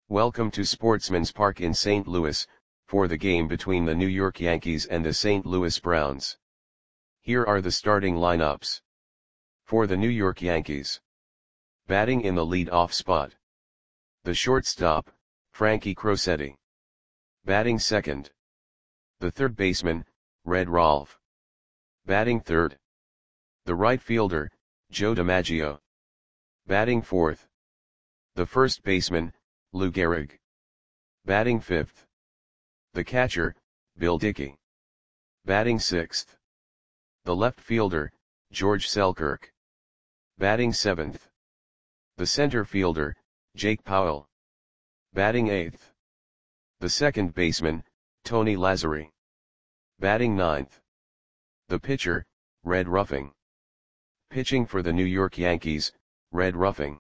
Welcome to Sportsman's Park in St. Louis, for the game between the New York Yankees and the St. Louis Browns. Here are the starting lineups. For the New York Yankees. Batting in the lead-off spot. The shortstop, Frankie Crosetti. Batting second. The third baseman, Red Rolfe. Batting third. The right fielder, Joe DiMaggio. Batting fourth. The first baseman, Lou Gehrig. Batting fifth. The catcher, Bill Dickey. Batting sixth. The left fielder, George Selkirk. Batting seventh. The center fielder, Jake Powell. Batting eighth. The second baseman, Tony Lazzeri. Batting ninth. The pitcher, Red Ruffing. Pitching for the New York Yankees, Red Ruffing.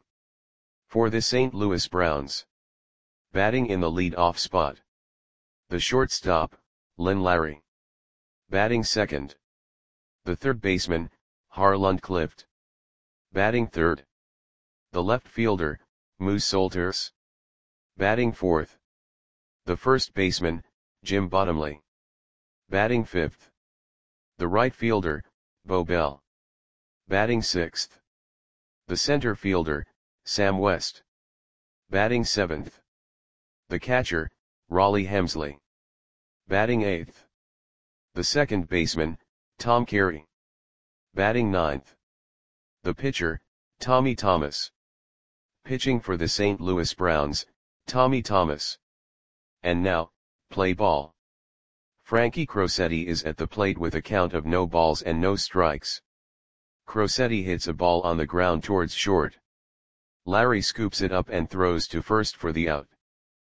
For the St. Louis Browns. Batting in the lead-off spot. The shortstop, Lynn Larry. Batting second. The third baseman, Harland Clift. Batting third. The left fielder, Moose Solters. Batting fourth. The first baseman, Jim Bottomley. Batting fifth. The right fielder, Bo Bell. Batting sixth. The center fielder, Sam West. Batting seventh. The catcher, Rollie Hemsley. Batting eighth. The second baseman, Tom Carey. Batting ninth. The pitcher, Tommy Thomas. Pitching for the St. Louis Browns, Tommy Thomas. And now, play ball. Frankie Crosetti is at the plate with a count of no balls and no strikes. Crosetti hits a ball on the ground towards short. Larry scoops it up and throws to first for the out.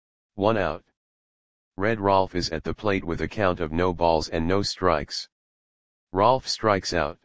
1 out. Red Rolfe is at the plate with a count of no balls and no strikes. Rolfe strikes out.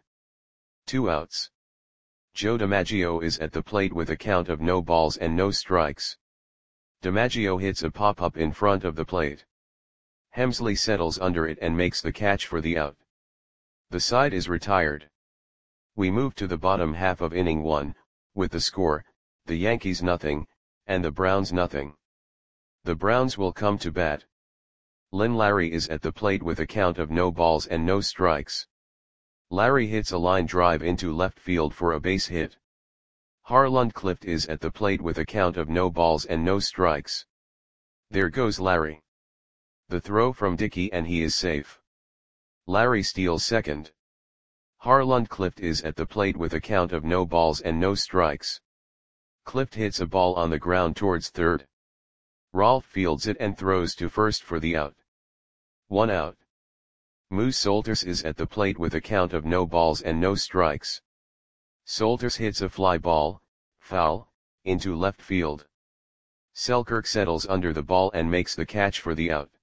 2 outs. Joe DiMaggio is at the plate with a count of no balls and no strikes. DiMaggio hits a pop-up in front of the plate. Hemsley settles under it and makes the catch for the out. The side is retired. We move to the bottom half of inning 1, with the score, the Yankees nothing, and the Browns nothing. The Browns will come to bat. Lynn Larry is at the plate with a count of no balls and no strikes. Larry hits a line drive into left field for a base hit. Harland Clift is at the plate with a count of no balls and no strikes. There goes Larry. The throw from Dickey and he is safe. Larry steals second. Harland Clift is at the plate with a count of no balls and no strikes. Clift hits a ball on the ground towards third. Rolfe fields it and throws to first for the out. 1 out. Moose Solters is at the plate with a count of no balls and no strikes. Solters hits a fly ball, foul, into left field. Selkirk settles under the ball and makes the catch for the out.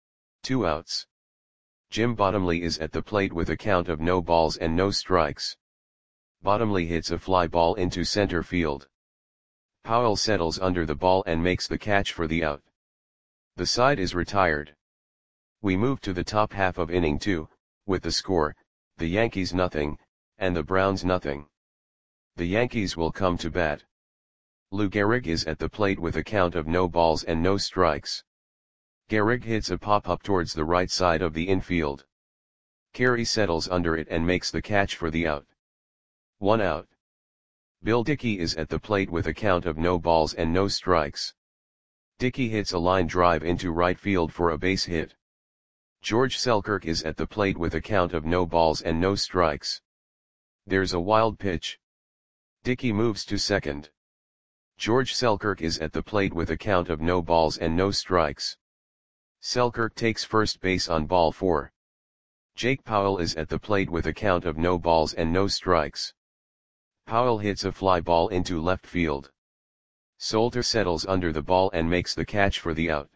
2 outs. Jim Bottomley is at the plate with a count of no balls and no strikes. Bottomley hits a fly ball into center field. Powell settles under the ball and makes the catch for the out. The side is retired. We move to the top half of inning 2, with the score, the Yankees nothing, and the Browns nothing. The Yankees will come to bat. Lou Gehrig is at the plate with a count of no balls and no strikes. Gehrig hits a pop-up towards the right side of the infield. Carey settles under it and makes the catch for the out. 1 out. Bill Dickey is at the plate with a count of no balls and no strikes. Dickey hits a line drive into right field for a base hit. George Selkirk is at the plate with a count of no balls and no strikes. There's a wild pitch. Dickey moves to second. George Selkirk is at the plate with a count of no balls and no strikes. Selkirk takes first base on ball 4. Jake Powell is at the plate with a count of no balls and no strikes. Powell hits a fly ball into left field. Solter settles under the ball and makes the catch for the out.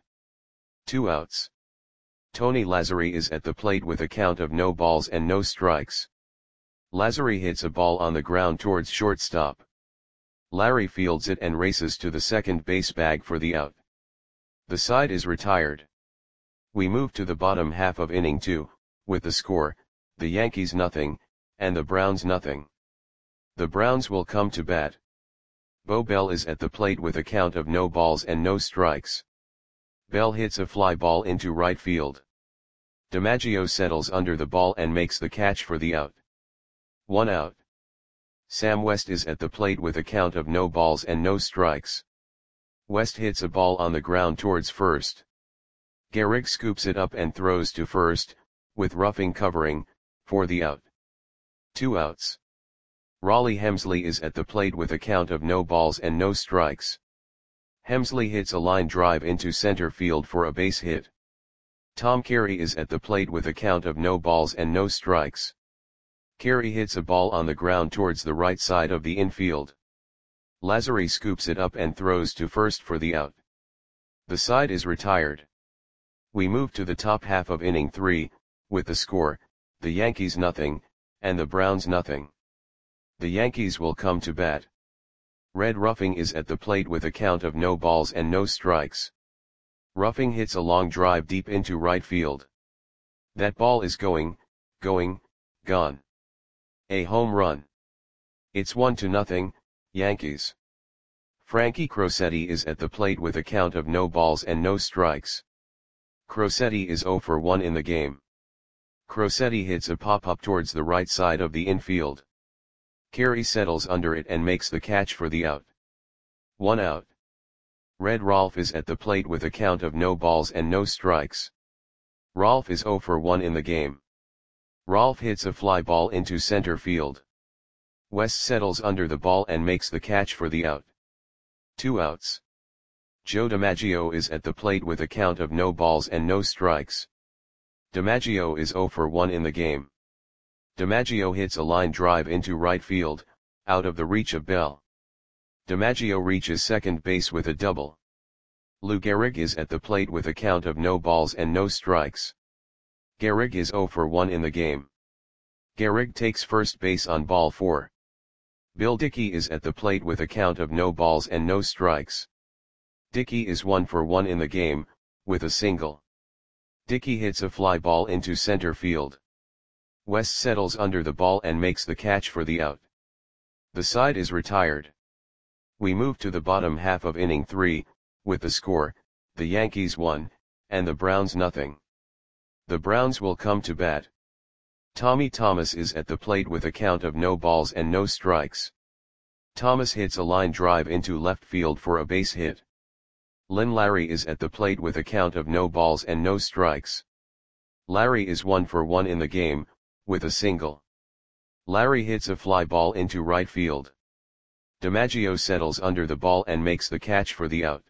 2 outs. Tony Lazzeri is at the plate with a count of no balls and no strikes. Lazzeri hits a ball on the ground towards shortstop. Larry fields it and races to the second base bag for the out. The side is retired. We move to the bottom half of inning 2, with the score, the Yankees nothing, and the Browns nothing. The Browns will come to bat. Bo Bell is at the plate with a count of no balls and no strikes. Bell hits a fly ball into right field. DiMaggio settles under the ball and makes the catch for the out. 1 out. Sam West is at the plate with a count of no balls and no strikes. West hits a ball on the ground towards first. Gehrig scoops it up and throws to first, with Ruffing covering, for the out. 2 outs. Raleigh Hemsley is at the plate with a count of no balls and no strikes. Hemsley hits a line drive into center field for a base hit. Tom Carey is at the plate with a count of no balls and no strikes. Carey hits a ball on the ground towards the right side of the infield. Lazzari scoops it up and throws to first for the out. The side is retired. We move to the top half of inning 3, with the score, the Yankees nothing, and the Browns nothing. The Yankees will come to bat. Red Ruffing is at the plate with a count of no balls and no strikes. Ruffing hits a long drive deep into right field. That ball is gone. A home run. It's 1-0, Yankees. Frankie Crosetti is at the plate with a count of no balls and no strikes. Crosetti is 0 for 1 in the game. Crosetti hits a pop-up towards the right side of the infield. Carey settles under it and makes the catch for the out. 1 out. Red Rolfe is at the plate with a count of no balls and no strikes. Rolfe is 0 for 1 in the game. Rolfe hits a fly ball into center field. West settles under the ball and makes the catch for the out. 2 outs. Joe DiMaggio is at the plate with a count of no balls and no strikes. DiMaggio is 0 for 1 in the game. DiMaggio hits a line drive into right field, out of the reach of Bell. DiMaggio reaches second base with a double. Lou Gehrig is at the plate with a count of no balls and no strikes. Gehrig is 0 for 1 in the game. Gehrig takes first base on ball 4. Bill Dickey is at the plate with a count of no balls and no strikes. Dickey is 1 for 1 in the game, with a single. Dickey hits a fly ball into center field. West settles under the ball and makes the catch for the out. The side is retired. We move to the bottom half of inning 3, with the score, the Yankees 1, and the Browns nothing. The Browns will come to bat. Tommy Thomas is at the plate with a count of no balls and no strikes. Thomas hits a line drive into left field for a base hit. Lynn Larry is at the plate with a count of no balls and no strikes. Larry is 1 for 1 in the game, with a single. Larry hits a fly ball into right field. DiMaggio settles under the ball and makes the catch for the out.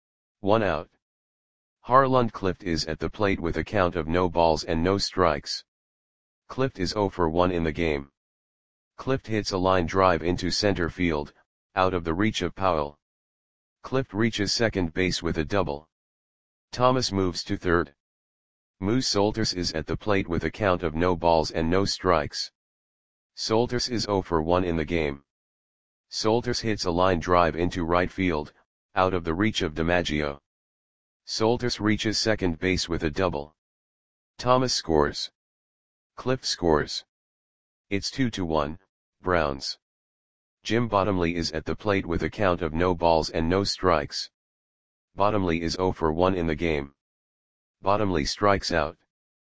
1 out. Harland Clift is at the plate with a count of no balls and no strikes. Clift is 0 for 1 in the game. Clift hits a line drive into center field, out of the reach of Powell. Clift reaches second base with a double. Thomas moves to third. Moose Solters is at the plate with a count of no balls and no strikes. Solters is 0 for 1 in the game. Solters hits a line drive into right field, out of the reach of DiMaggio. Solters reaches second base with a double. Thomas scores. Clift scores. It's 2-1, Browns. Jim Bottomley is at the plate with a count of no balls and no strikes. Bottomley is 0 for 1 in the game. Bottomley strikes out.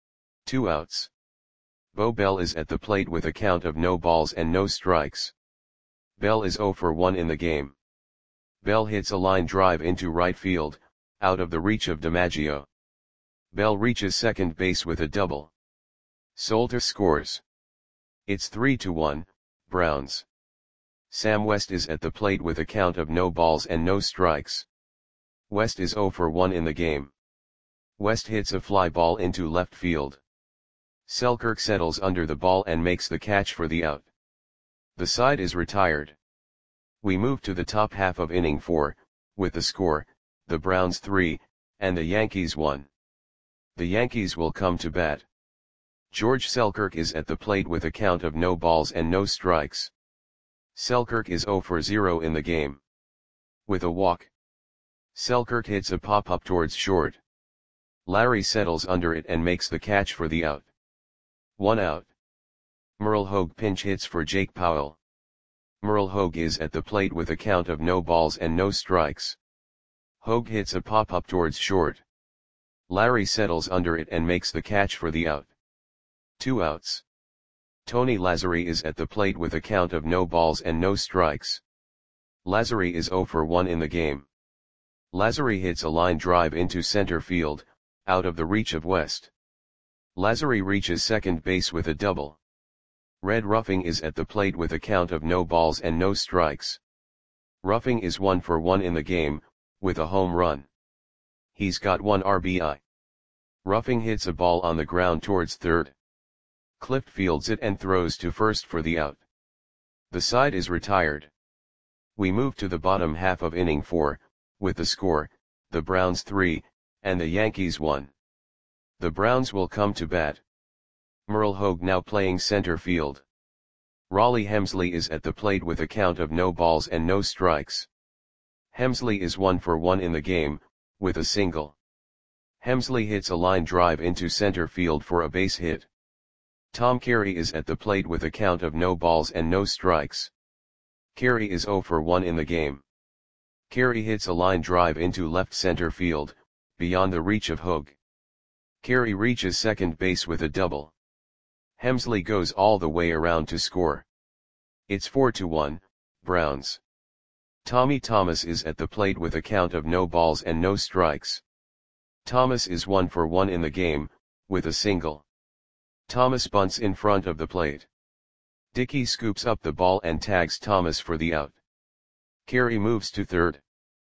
2 outs. Bo Bell is at the plate with a count of no balls and no strikes. Bell is 0 for 1 in the game. Bell hits a line drive into right field, out of the reach of DiMaggio. Bell reaches second base with a double. Solters scores. It's 3-1, Browns. Sam West is at the plate with a count of no balls and no strikes. West is 0 for 1 in the game. West hits a fly ball into left field. Selkirk settles under the ball and makes the catch for the out. The side is retired. We move to the top half of inning 4, with the score, the Browns 3, and the Yankees 1. The Yankees will come to bat. George Selkirk is at the plate with a count of no balls and no strikes. Selkirk is 0 for 0 in the game. With a walk. Selkirk hits a pop-up towards short. Larry settles under it and makes the catch for the out. 1 out. Merle Hogue pinch hits for Jake Powell. Merle Hogue is at the plate with a count of no balls and no strikes. Hogue hits a pop-up towards short. Larry settles under it and makes the catch for the out. 2 outs. Tony Lazzari is at the plate with a count of no balls and no strikes. Lazzari is 0 for 1 in the game. Lazzari hits a line drive into center field, out of the reach of West. Lazzari reaches second base with a double. Red Ruffing is at the plate with a count of no balls and no strikes. Ruffing is 1 for 1 in the game, with a home run. He's got 1 RBI. Ruffing hits a ball on the ground towards third. Clift fields it and throws to first for the out. The side is retired. We move to the bottom half of inning 4, with the score, the Browns 3, and the Yankees 1. The Browns will come to bat. Merle Hogue now playing center field. Raleigh Hemsley is at the plate with a count of no balls and no strikes. Hemsley is 1 for 1 in the game, with a single. Hemsley hits a line drive into center field for a base hit. Tom Carey is at the plate with a count of no balls and no strikes. Carey is 0 for 1 in the game. Carey hits a line drive into left center field, beyond the reach of Hogue. Carey reaches second base with a double. Hemsley goes all the way around to score. It's 4-1, Browns. Tommy Thomas is at the plate with a count of no balls and no strikes. Thomas is 1 for 1 in the game, with a single. Thomas bunts in front of the plate. Dickey scoops up the ball and tags Thomas for the out. Carey moves to third.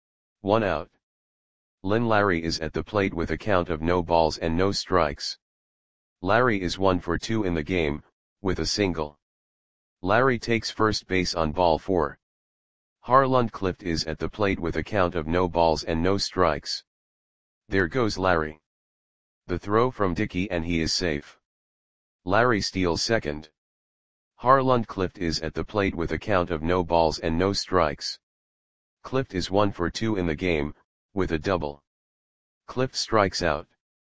1 out. Lynn Larry is at the plate with a count of no balls and no strikes. Larry is 1 for 2 in the game, with a single. Larry takes first base on ball 4. Harland Clift is at the plate with a count of no balls and no strikes. There goes Larry. The throw from Dickey and he is safe. Larry steals second. Harland Clift is at the plate with a count of no balls and no strikes. Clift is 1 for 2 in the game, with a double. Clift strikes out.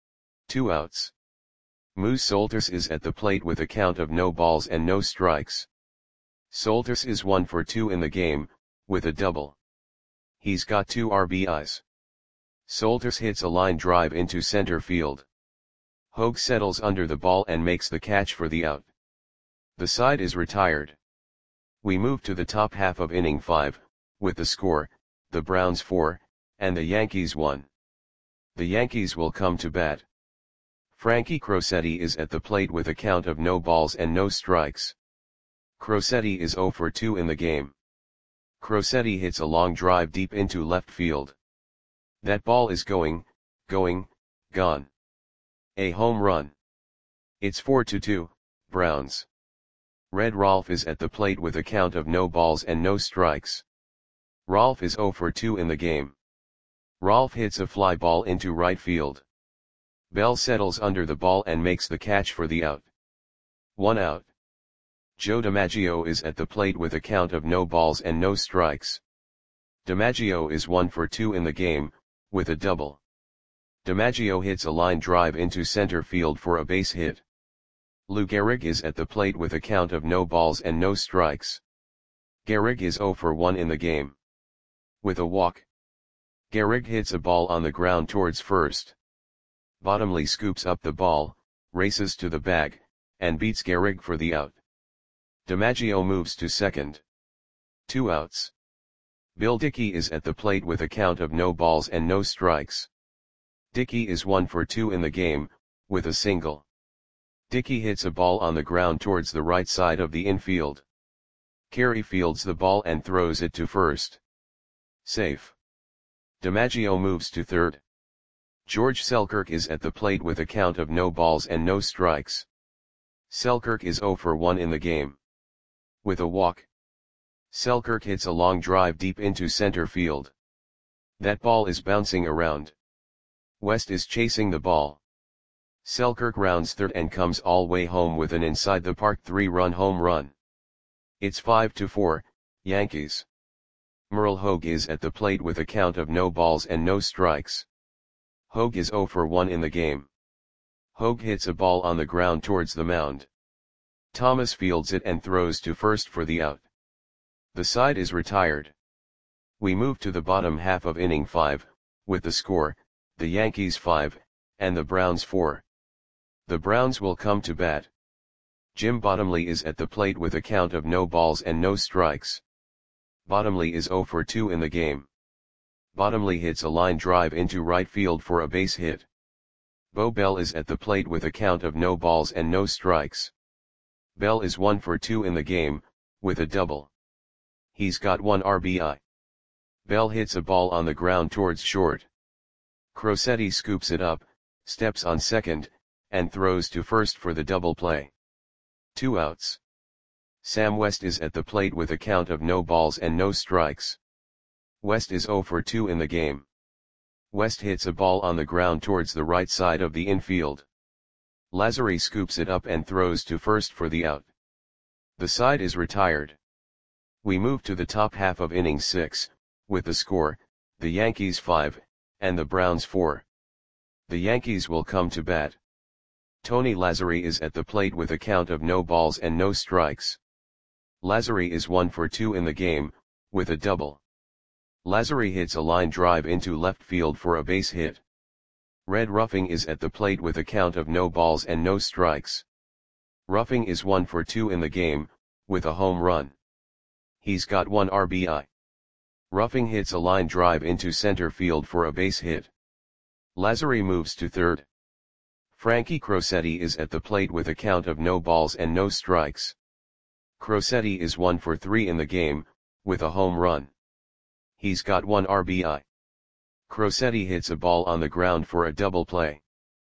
2 outs. Moose Solters is at the plate with a count of no balls and no strikes. Solters is 1 for 2 in the game, with a double. He's got 2 RBIs. Solters hits a line drive into center field. Hogue settles under the ball and makes the catch for the out. The side is retired. We move to the top half of inning 5, with the score, the Browns 4, and the Yankees 1. The Yankees will come to bat. Frankie Crosetti is at the plate with a count of no balls and no strikes. Crosetti is 0 for 2 in the game. Crosetti hits a long drive deep into left field. That ball is gone. A home run. It's 4-2, Browns. Red Rolfe is at the plate with a count of no balls and no strikes. Rolfe is 0 for 2 in the game. Rolfe hits a fly ball into right field. Bell settles under the ball and makes the catch for the out. 1 out. Joe DiMaggio is at the plate with a count of no balls and no strikes. DiMaggio is 1 for 2 in the game, with a double. DiMaggio hits a line drive into center field for a base hit. Lou Gehrig is at the plate with a count of no balls and no strikes. Gehrig is 0 for 1 in the game. With a walk. Gehrig hits a ball on the ground towards first. Bottomley scoops up the ball, races to the bag, and beats Gehrig for the out. DiMaggio moves to second. 2 outs. Bill Dickey is at the plate with a count of no balls and no strikes. Dickey is 1 for 2 in the game, with a single. Dickey hits a ball on the ground towards the right side of the infield. Carey fields the ball and throws it to first. Safe. DiMaggio moves to third. George Selkirk is at the plate with a count of no balls and no strikes. Selkirk is 0 for 1 in the game. With a walk. Selkirk hits a long drive deep into center field. That ball is bouncing around. West is chasing the ball. Selkirk rounds third and comes all way home with an inside the park 3-run home run. It's 5-4, Yankees. Merle Hogue is at the plate with a count of no balls and no strikes. Hogue is 0 for 1 in the game. Hogue hits a ball on the ground towards the mound. Thomas fields it and throws to first for the out. The side is retired. We move to the bottom half of inning 5, with the score, the Yankees 5, and the Browns 4. The Browns will come to bat. Jim Bottomley is at the plate with a count of no balls and no strikes. Bottomley is 0 for 2 in the game. Bottomley hits a line drive into right field for a base hit. Bo Bell is at the plate with a count of no balls and no strikes. Bell is 1 for 2 in the game, with a double. He's got 1 RBI. Bell hits a ball on the ground towards short. Crosetti scoops it up, steps on second, and throws to first for the double play. 2 outs. Sam West is at the plate with a count of no balls and no strikes. West is 0 for 2 in the game. West hits a ball on the ground towards the right side of the infield. Lazary scoops it up and throws to first for the out. The side is retired. We move to the top half of inning 6, with the score, the Yankees 5, and the Browns 4. The Yankees will come to bat. Tony Lazary is at the plate with a count of no balls and no strikes. Lazary is 1 for 2 in the game, with a double. Lazary hits a line drive into left field for a base hit. Red Ruffing is at the plate with a count of no balls and no strikes. Ruffing is 1 for 2 in the game, with a home run. He's got 1 RBI. Ruffing hits a line drive into center field for a base hit. Lazary moves to third. Frankie Crosetti is at the plate with a count of no balls and no strikes. Crosetti is 1 for 3 in the game, with a home run. He's got 1 RBI. Crosetti hits a ball on the ground for a double play.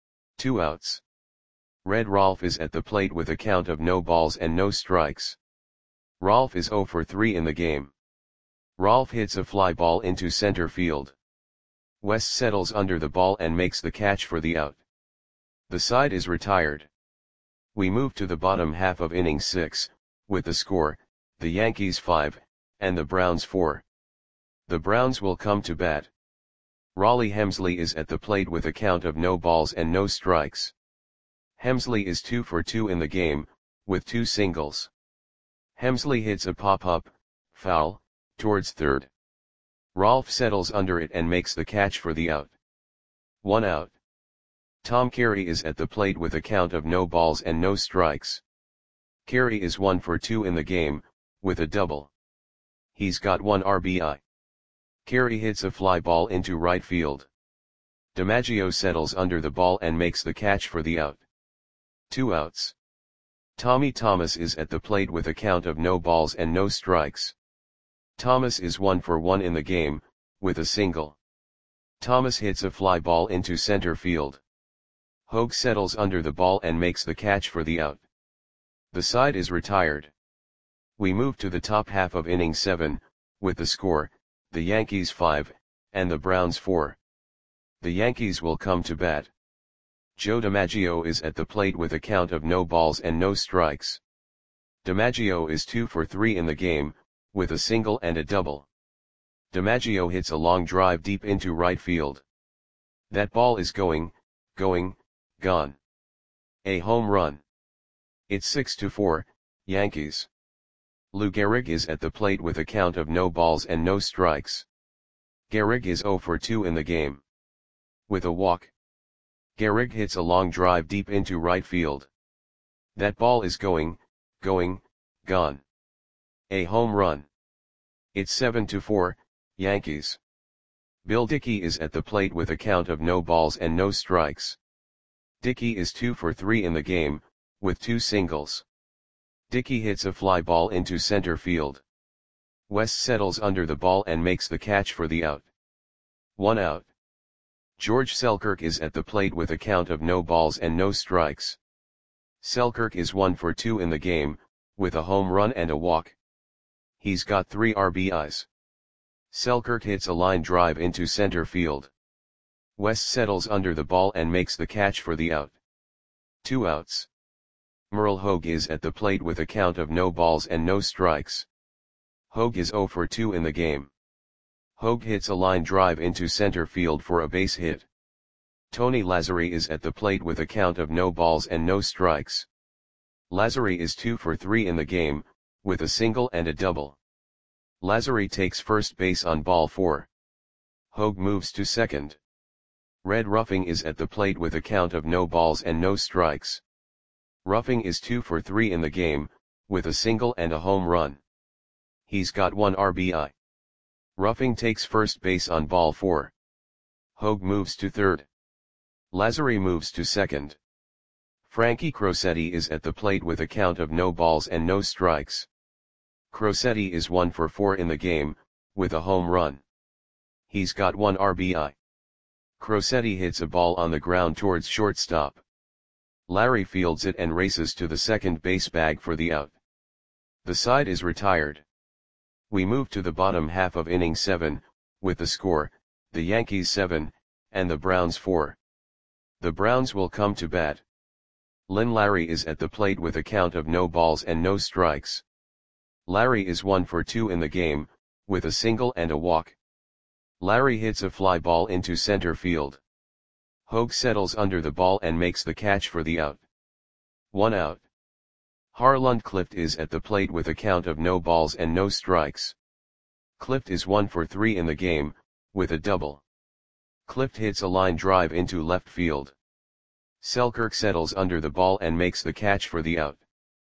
2 outs. Red Rolfe is at the plate with a count of no balls and no strikes. Rolfe is 0 for 3 in the game. Rolfe hits a fly ball into center field. West settles under the ball and makes the catch for the out. The side is retired. We move to the bottom half of inning 6, with the score, the Yankees 5, and the Browns 4. The Browns will come to bat. Raleigh Hemsley is at the plate with a count of no balls and no strikes. Hemsley is 2 for 2 in the game, with 2 singles. Hemsley hits a pop-up, foul, towards third. Rolfe settles under it and makes the catch for the out. 1 out. Tom Carey is at the plate with a count of no balls and no strikes. Carey is 1 for 2 in the game, with a double. He's got 1 RBI. Carey hits a fly ball into right field. DiMaggio settles under the ball and makes the catch for the out. 2 outs. Tommy Thomas is at the plate with a count of no balls and no strikes. Thomas is 1 for 1 in the game, with a single. Thomas hits a fly ball into center field. Hogue settles under the ball and makes the catch for the out. The side is retired. We move to the top half of inning 7, with the score, the Yankees 5, and the Browns 4. The Yankees will come to bat. Joe DiMaggio is at the plate with a count of no balls and no strikes. DiMaggio is 2 for 3 in the game, with a single and a double. DiMaggio hits a long drive deep into right field. That ball is gone. A home run. It's 6-4, Yankees. Lou Gehrig is at the plate with a count of no balls and no strikes. Gehrig is 0 for 2 in the game. With a walk. Gehrig hits a long drive deep into right field. That ball is gone. A home run. It's 7-4, Yankees. Bill Dickey is at the plate with a count of no balls and no strikes. Dickey is 2 for 3 in the game, with 2 singles. Dickey hits a fly ball into center field. West settles under the ball and makes the catch for the out. 1 out. George Selkirk is at the plate with a count of no balls and no strikes. Selkirk is 1 for 2 in the game, with a home run and a walk. He's got 3 RBIs. Selkirk hits a line drive into center field. West settles under the ball and makes the catch for the out. 2 outs. Merle Hogue is at the plate with a count of no balls and no strikes. Hogue is 0 for 2 in the game. Hogue hits a line drive into center field for a base hit. Tony Lazary is at the plate with a count of no balls and no strikes. Lazary is 2 for 3 in the game, with a single and a double. Lazary takes first base on ball 4. Hogue moves to second. Red Ruffing is at the plate with a count of no balls and no strikes. Ruffing is 2 for 3 in the game, with a single and a home run. He's got 1 RBI. Ruffing takes first base on ball 4. Hogue moves to third. Lazary moves to second. Frankie Crosetti is at the plate with a count of no balls and no strikes. Crosetti is 1 for 4 in the game, with a home run. He's got 1 RBI. Crosetti hits a ball on the ground towards shortstop. Larry fields it and races to the second base bag for the out. The side is retired. We move to the bottom half of inning 7, with the score, the Yankees 7, and the Browns 4. The Browns will come to bat. Lynn Larry is at the plate with a count of no balls and no strikes. Larry is 1 for 2 in the game, with a single and a walk. Larry hits a fly ball into center field. Hogue settles under the ball and makes the catch for the out. 1 out. Harland Clift is at the plate with a count of no balls and no strikes. Clift is 1 for 3 in the game, with a double. Clift hits a line drive into left field. Selkirk settles under the ball and makes the catch for the out.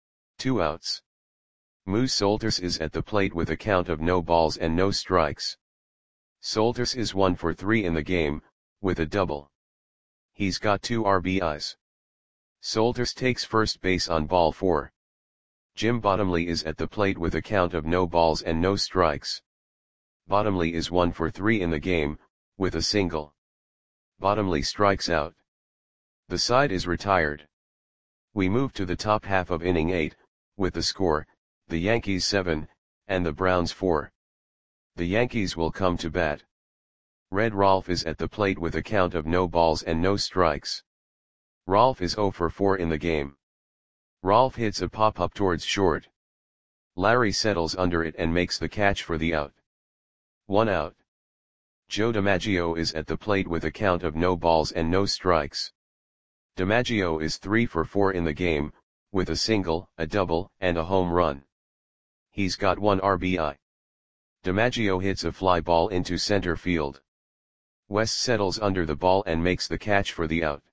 2 outs. Moose Solters is at the plate with a count of no balls and no strikes. Solters is 1 for 3 in the game, with a double. He's got 2 RBIs. Solters takes first base on ball 4. Jim Bottomley is at the plate with a count of no balls and no strikes. Bottomley is 1 for 3 in the game, with a single. Bottomley strikes out. The side is retired. We move to the top half of inning 8, with the score, the Yankees 7, and the Browns 4. The Yankees will come to bat. Red Rolfe is at the plate with a count of no balls and no strikes. Rolfe is 0 for 4 in the game. Rolfe hits a pop-up towards short. Larry settles under it and makes the catch for the out. 1 out. Joe DiMaggio is at the plate with a count of no balls and no strikes. DiMaggio is 3 for 4 in the game, with a single, a double, and a home run. He's got 1 RBI. DiMaggio hits a fly ball into center field. West settles under the ball and makes the catch for the out.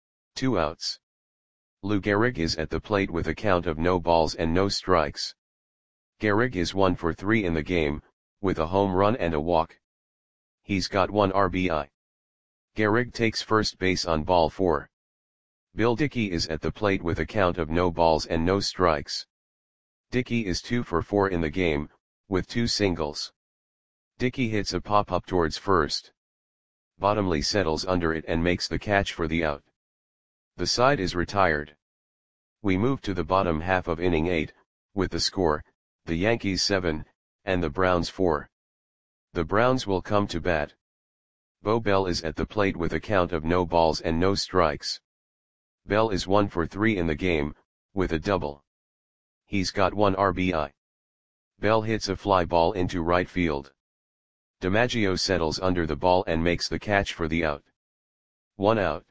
2 outs. Lou Gehrig is at the plate with a count of no balls and no strikes. Gehrig is 1 for 3 in the game, with a home run and a walk. He's got 1 RBI. Gehrig takes first base on ball 4. Bill Dickey is at the plate with a count of no balls and no strikes. Dickey is 2 for 4 in the game, with 2 singles. Dickey hits a pop-up towards first. Bottomley settles under it and makes the catch for the out. The side is retired. We move to the bottom half of inning 8, with the score, the Yankees 7, and the Browns 4. The Browns will come to bat. Bo Bell is at the plate with a count of no balls and no strikes. Bell is 1 for 3 in the game, with a double. He's got 1 RBI. Bell hits a fly ball into right field. DiMaggio settles under the ball and makes the catch for the out. 1 out.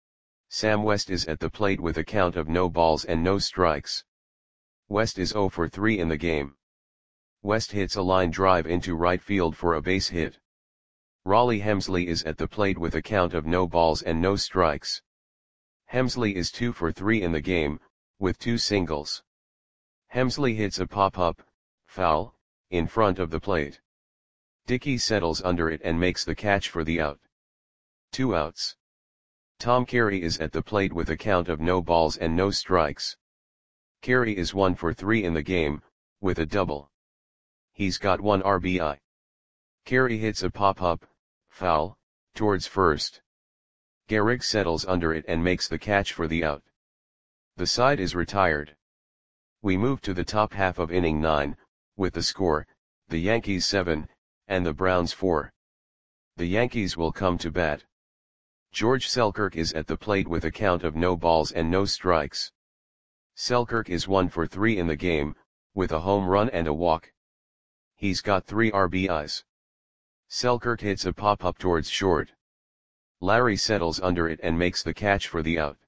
Sam West is at the plate with a count of no balls and no strikes. West is 0 for 3 in the game. West hits a line drive into right field for a base hit. Raleigh Hemsley is at the plate with a count of no balls and no strikes. Hemsley is 2 for 3 in the game, with 2 singles. Hemsley hits a pop-up, foul, in front of the plate. Dickey settles under it and makes the catch for the out. 2 outs. Tom Carey is at the plate with a count of no balls and no strikes. Carey is 1 for 3 in the game, with a double. He's got 1 RBI. Carey hits a pop-up, foul, towards first. Gehrig settles under it and makes the catch for the out. The side is retired. We move to the top half of inning 9, with the score, the Yankees 7, and the Browns 4. The Yankees will come to bat. George Selkirk is at the plate with a count of no balls and no strikes. Selkirk is 1 for 3 in the game, with a home run and a walk. He's got 3 RBIs. Selkirk hits a pop-up towards short. Larry settles under it and makes the catch for the out.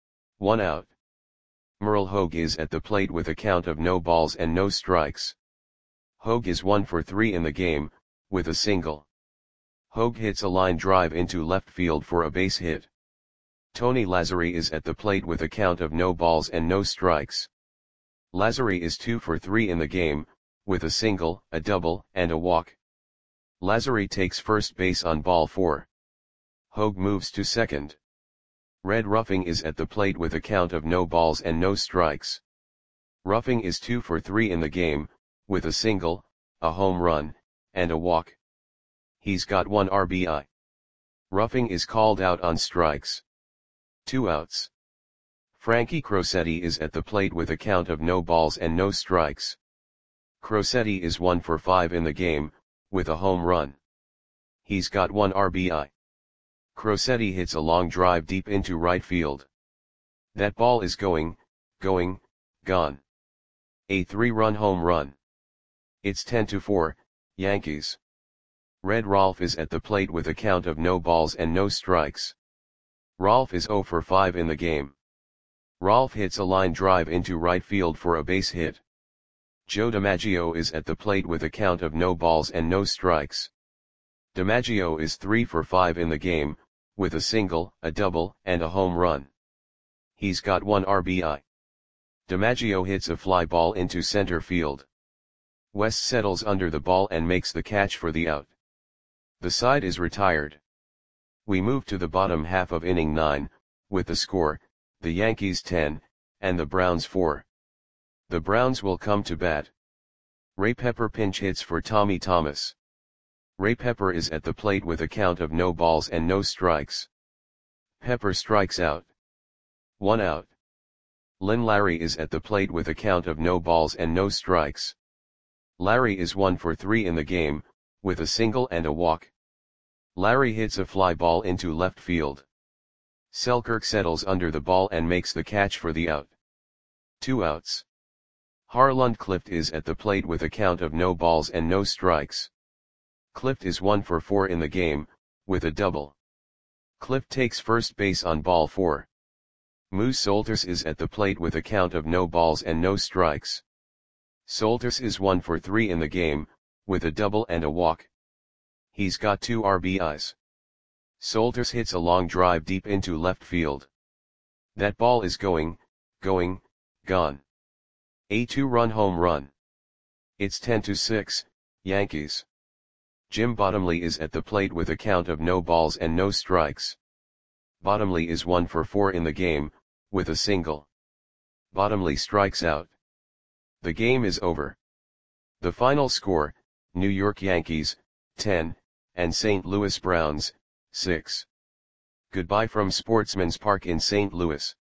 1 out. Merle Hogue is at the plate with a count of no balls and no strikes. Hogue is 1 for 3 in the game, with a single. Hogue hits a line drive into left field for a base hit. Tony Lazzeri is at the plate with a count of no balls and no strikes. Lazzeri is 2 for 3 in the game, with a single, a double, and a walk. Lazzeri takes first base on ball 4. Hogue moves to second. Red Ruffing is at the plate with a count of no balls and no strikes. Ruffing is 2 for 3 in the game, with a single, a home run, and a walk. He's got 1 RBI. Ruffing is called out on strikes. 2 outs. Frankie Crosetti is at the plate with a count of no balls and no strikes. Crosetti is 1 for 5 in the game, with a home run. He's got 1 RBI. Crosetti hits a long drive deep into right field. That ball is going, gone. A 3-run home run. It's 10-4, Yankees. Red Rolf is at the plate with a count of no balls and no strikes. Rolf is 0 for 5 in the game. Rolf hits a line drive into right field for a base hit. Joe DiMaggio is at the plate with a count of no balls and no strikes. DiMaggio is 3 for 5 in the game, with a single, a double, and a home run. He's got 1 RBI. DiMaggio hits a fly ball into center field. West settles under the ball and makes the catch for the out. The side is retired. We move to the bottom half of inning 9, with the score, the Yankees 10, and the Browns 4. The Browns will come to bat. Ray Pepper pinch hits for Tommy Thomas. Ray Pepper is at the plate with a count of no balls and no strikes. Pepper strikes out. 1 out. Lynn Larry is at the plate with a count of no balls and no strikes. Larry is 1 for 3 in the game, with a single and a walk. Larry hits a fly ball into left field. Selkirk settles under the ball and makes the catch for the out. 2 outs. Harland Clift is at the plate with a count of no balls and no strikes. Clift is 1 for 4 in the game, with a double. Clift takes first base on ball 4. Moose Solters is at the plate with a count of no balls and no strikes. Solters is 1 for 3 in the game, with a double and a walk. He's got 2 RBIs. Solters hits a long drive deep into left field. That ball is going, gone. A 2-run home run. It's 10-6, Yankees. Jim Bottomley is at the plate with a count of no balls and no strikes. Bottomley is 1 for 4 in the game, with a single. Bottomley strikes out. The game is over. The final score, New York Yankees, 10, and St. Louis Browns, 6. Goodbye from Sportsman's Park in St. Louis.